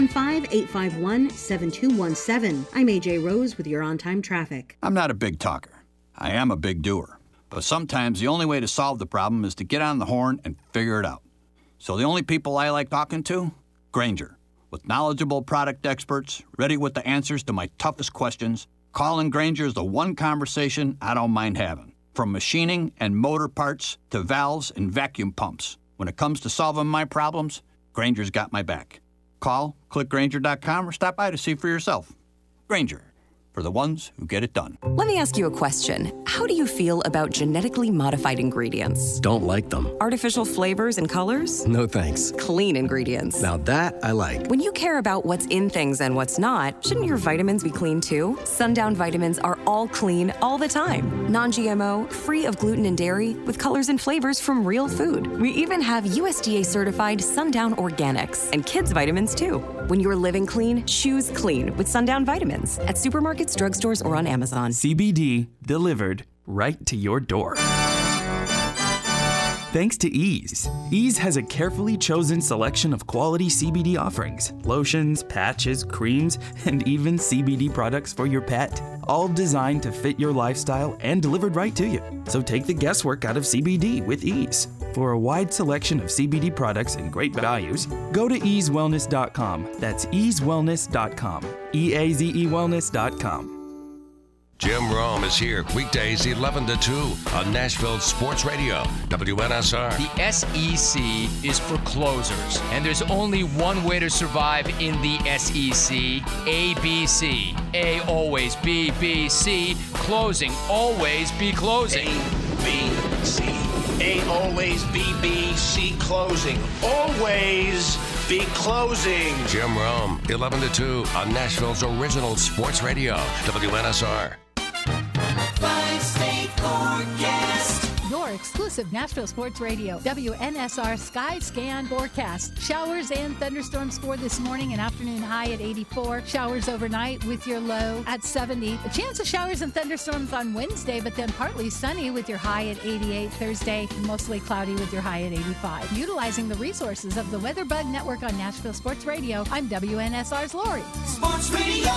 [SPEAKER 5] 615-851-7217. I'm AJ Rose with your on-time traffic.
[SPEAKER 15] I'm not a big talker. I am a big doer. But sometimes the only way to solve the problem is to get on the horn and figure it out. So the only people I like talking to? Grainger. With knowledgeable product experts, ready with the answers to my toughest questions, calling Grainger is the one conversation I don't mind having. From machining and motor parts to valves and vacuum pumps. When it comes to solving my problems, Grainger's got my back. Call, click Grainger.com, or stop by to see for yourself. Grainger. For the ones who get it done.
[SPEAKER 4] Let me ask you a question. How do you feel about genetically modified ingredients?
[SPEAKER 6] Don't like them.
[SPEAKER 4] Artificial flavors and colors?
[SPEAKER 6] No thanks.
[SPEAKER 4] Clean ingredients.
[SPEAKER 6] Now that I like.
[SPEAKER 4] When you care about what's in things and what's not, shouldn't your vitamins be clean too? Sundown vitamins are all clean all the time. Non-GMO, free of gluten and dairy, with colors and flavors from real food. We even have USDA certified Sundown Organics and kids vitamins too. When you're living clean, choose clean with Sundown vitamins at supermarkets, drugstores, or on Amazon.
[SPEAKER 7] CBD delivered right to your door. Thanks to Ease. Ease has a carefully chosen selection of quality CBD offerings, lotions, patches, creams, and even CBD products for your pet, all designed to fit your lifestyle and delivered right to you. So take the guesswork out of CBD with Ease. For a wide selection of CBD products and great values, go to easewellness.com. That's easewellness.com. EAZE wellness.com.
[SPEAKER 1] Jim Rome is here weekdays 11 to 2 on Nashville Sports Radio, WNSR.
[SPEAKER 6] The SEC is for closers, and there's only one way to survive in the SEC, ABC. A always, B, B, C, closing, always be closing.
[SPEAKER 8] A, B, C. A always, B, B, C, closing. Always be closing.
[SPEAKER 1] Jim Rome, 11 to 2 on Nashville's original sports radio, WNSR.
[SPEAKER 11] Five-state forecast. Your exclusive Nashville Sports Radio, WNSR Sky Scan forecast. Showers and thunderstorms for this morning, an afternoon high at 84. Showers overnight with your low at 70. A chance of showers and thunderstorms on Wednesday, but then partly sunny with your high at 88. Thursday, mostly cloudy with your high at 85. Utilizing the resources of the WeatherBug Network on Nashville Sports Radio, I'm WNSR's Lori.
[SPEAKER 8] Sports Radio,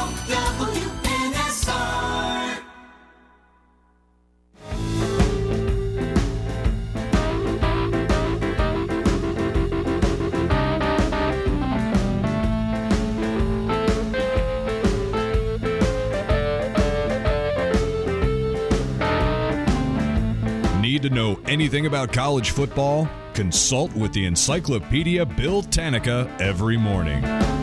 [SPEAKER 8] WNSR.
[SPEAKER 22] Need to know anything about college football? Consult with the Encyclopedia Bill Tanica every morning.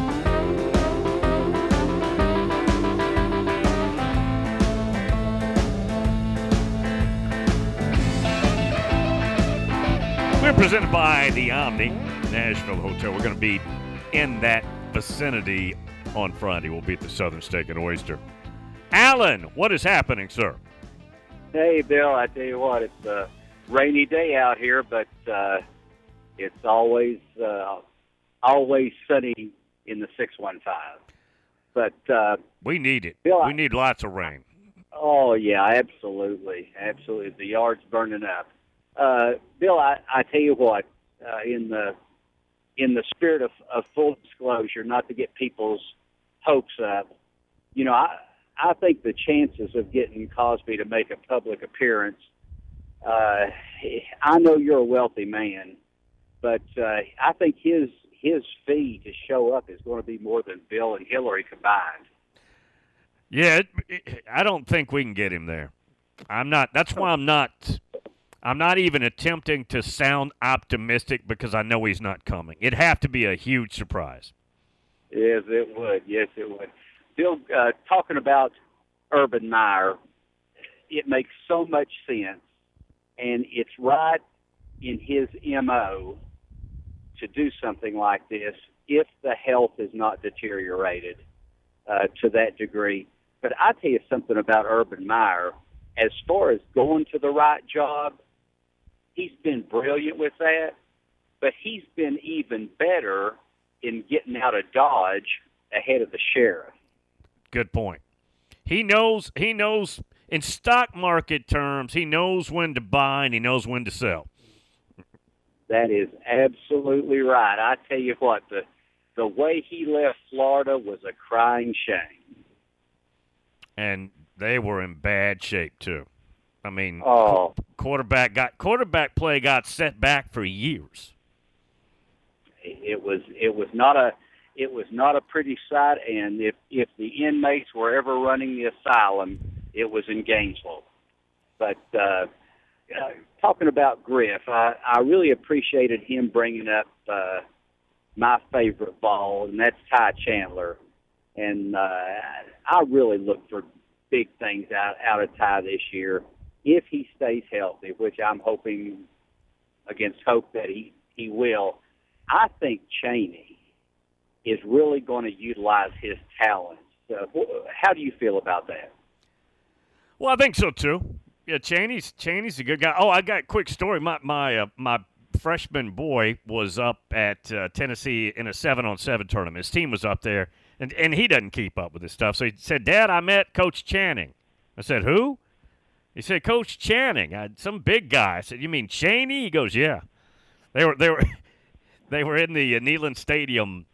[SPEAKER 3] We're presented by the Omni Nashville Hotel. We're going to be in that vicinity on Friday. We'll be at the Southern Steak and Oyster. Alan, what is happening, sir?
[SPEAKER 9] Hey, Bill, I tell you what, it's a rainy day out here, but it's always sunny in the 615. But
[SPEAKER 3] we need it.
[SPEAKER 9] Bill,
[SPEAKER 3] we need lots of rain.
[SPEAKER 9] Oh, yeah, absolutely. Absolutely. The yard's burning up. Bill, I tell you what, in the spirit of full disclosure, not to get people's hopes up, you know, I think the chances of getting Cosby to make a public appearance, I know you're a wealthy man, but I think his fee to show up is going to be more than Bill and Hillary combined.
[SPEAKER 3] Yeah, I don't think we can get him there. That's why I'm not even attempting to sound optimistic, because I know he's not coming. It'd have to be a huge surprise.
[SPEAKER 9] Yes, it would. Yes, it would. Bill, talking about Urban Meyer, it makes so much sense, and it's right in his MO to do something like this if the health is not deteriorated to that degree. But I tell you something about Urban Meyer. As far as going to the right job, he's been brilliant with that, but he's been even better in getting out of Dodge ahead of the sheriff.
[SPEAKER 3] Good point. He knows in stock market terms, he knows when to buy and he knows when to sell.
[SPEAKER 9] That is absolutely right. I tell you what, the way he left Florida was a crying shame.
[SPEAKER 3] And they were in bad shape too. I mean, quarterback play got set back for years.
[SPEAKER 9] It was not a pretty sight, and if the inmates were ever running the asylum, it was in Gainesville. But talking about Griff, I really appreciated him bringing up my favorite ball, and that's Ty Chandler. And I really look for big things out of Ty this year. If he stays healthy, which I'm hoping against hope that he will, I think Chaney is really going to utilize his talents. How do you feel about that?
[SPEAKER 3] Well, I think so too. Yeah, Chaney's a good guy. Oh, I got a quick story. My freshman boy was up at Tennessee in a 7-on-7 tournament. His team was up there, and he doesn't keep up with this stuff. So he said, "Dad, I met Coach Channing." I said, "Who?" He said, "Coach Channing, some big guy." I said, "You mean Chaney?" He goes, "Yeah." They were in the Neyland Stadium,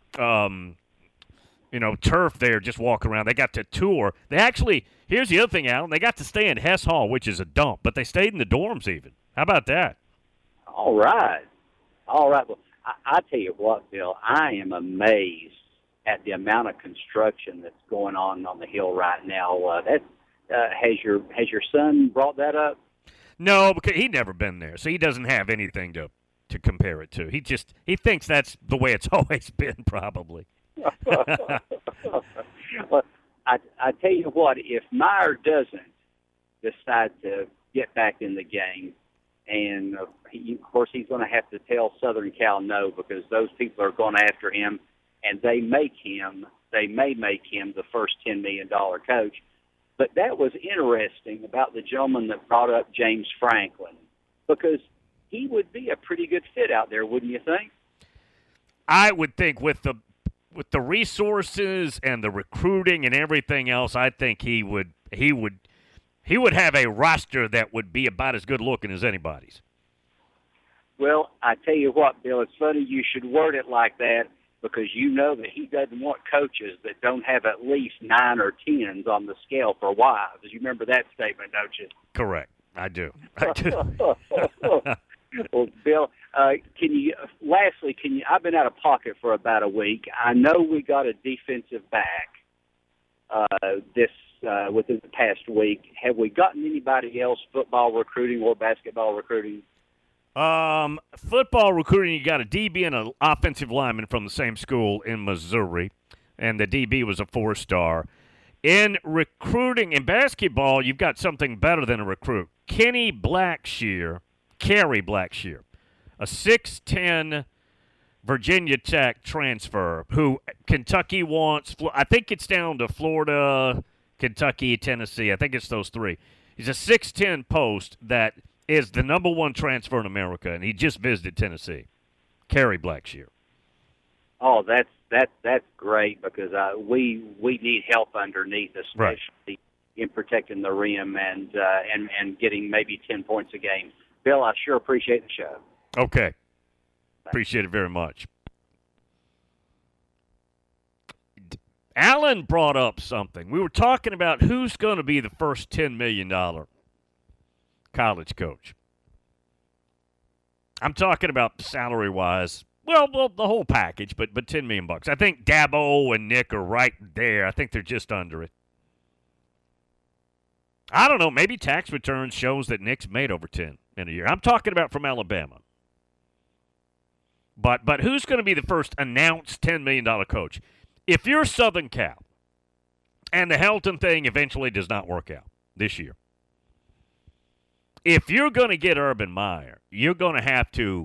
[SPEAKER 3] turf there, just walking around. They got to tour. They actually, here's the other thing, Alan. They got to stay in Hess Hall, which is a dump, but they stayed in the dorms even. How about that?
[SPEAKER 9] All right. Well, I tell you what, Bill, I am amazed at the amount of construction that's going on the Hill right now. Has your son brought that up?
[SPEAKER 3] No, because he'd never been there, so he doesn't have anything to compare it to. He thinks that's the way it's always been, probably.
[SPEAKER 9] Well, I tell you what, if Meyer doesn't decide to get back in the game, and of course he's going to have to tell Southern Cal no, because those people are going after him, and they may make him the first $10 million coach. But that was interesting about the gentleman that brought up James Franklin, because he would be a pretty good fit out there, wouldn't you think?
[SPEAKER 3] I would think with the resources and the recruiting and everything else, I think he would have a roster that would be about as good looking as anybody's.
[SPEAKER 9] Well, I tell you what, Bill, it's funny you should word it like that, because you know that he doesn't want coaches that don't have at least 9 or 10s on the scale for wives. You remember that statement, don't you?
[SPEAKER 3] Correct. I do.
[SPEAKER 9] Well, Bill, lastly, I've been out of pocket for about a week. I know we got a defensive back within the past week. Have we gotten anybody else football recruiting or basketball recruiting?
[SPEAKER 3] Football recruiting, you got a DB and an offensive lineman from the same school in Missouri, and the DB was a 4-star. In recruiting, in basketball, you've got something better than a recruit. Kerry Blackshear, a 6'10" Virginia Tech transfer who Kentucky wants. I think it's down to Florida, Kentucky, Tennessee. I think it's those three. He's a 6'10" post that is the number 1 transfer in America, and he just visited Tennessee. Kerry Blackshear.
[SPEAKER 9] Oh, that's great, because we need help underneath, especially in protecting the rim and getting maybe 10 points a game. Bill, I sure appreciate the show.
[SPEAKER 3] Okay. Appreciate it very much. Alan brought up something. We were talking about who's going to be the first $10 million college coach. I'm talking about salary-wise. Well, the whole package, but $10 million. I think Dabo and Nick are right there. I think they're just under it. I don't know. Maybe tax returns shows that Nick's made over 10 in a year. I'm talking about from Alabama. But who's going to be the first announced $10 million coach? If you're Southern Cal, and the Helton thing eventually does not work out this year, if you're going to get Urban Meyer, you're going to have to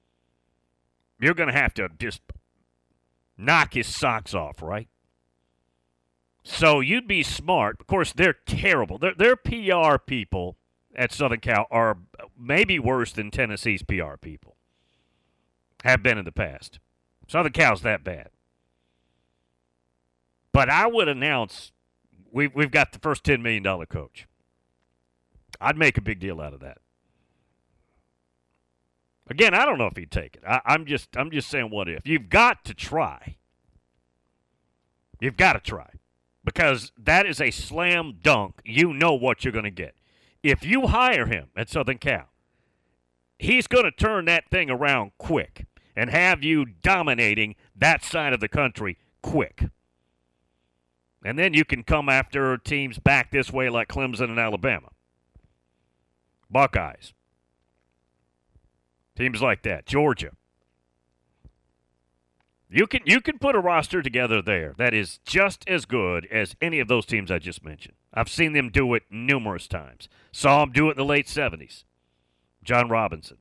[SPEAKER 3] just knock his socks off, right? So you'd be smart. Of course, they're terrible. Their PR people at Southern Cal are maybe worse than Tennessee's PR people have been in the past. Southern Cal's that bad. But I would announce we've got the first $10 million coach. I'd make a big deal out of that. Again, I don't know if he'd take it. I'm just saying, what if? You've got to try. You've got to try. Because that is a slam dunk. You know what you're going to get. If you hire him at Southern Cal, he's going to turn that thing around quick and have you dominating that side of the country quick. And then you can come after teams back this way like Clemson and Alabama. Buckeyes. Teams like that. Georgia. You can put a roster together there that is just as good as any of those teams I just mentioned. I've seen them do it numerous times. Saw them do it in the late 70s. John Robinson.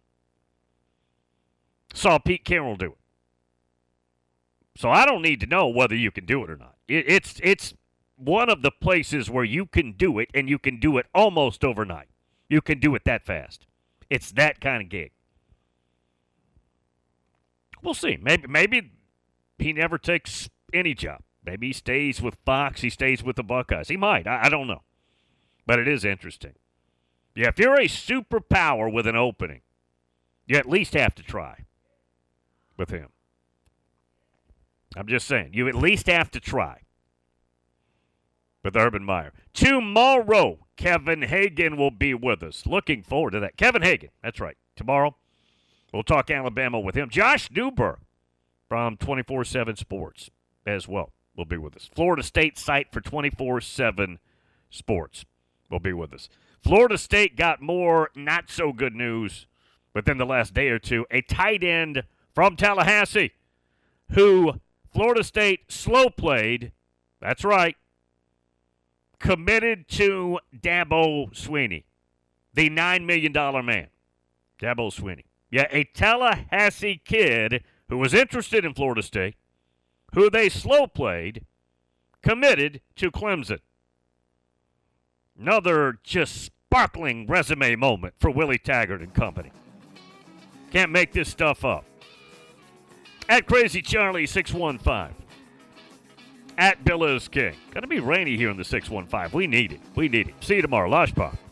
[SPEAKER 3] Saw Pete Carroll do it. So I don't need to know whether you can do it or not. It's one of the places where you can do it, and you can do it almost overnight. You can do it that fast. It's that kind of gig. We'll see. Maybe he never takes any job. Maybe he stays with Fox. He stays with the Buckeyes. He might. I don't know. But it is interesting. Yeah, if you're a superpower with an opening, you at least have to try with him. I'm just saying. You at least have to try with Urban Meyer. Tomorrow, Kevin Hagan will be with us. Looking forward to that. Kevin Hagan. That's right. Tomorrow, we'll talk Alabama with him. Josh Newberg from 24/7 Sports as well will be with us. Florida State site for 24/7 Sports. will be with us. Florida State got more not-so-good news within the last day or two. A tight end from Tallahassee who Florida State slow-played, that's right, committed to Dabo Swinney, the $9 million man. Dabo Swinney. Yeah, a Tallahassee kid who was interested in Florida State, who they slow-played, committed to Clemson. Another just sparkling resume moment for Willie Taggart and company. Can't make this stuff up. At Crazy Charlie 615. At Bill is King. Gonna be rainy here in the 615. We need it. See you tomorrow. Losh Pop.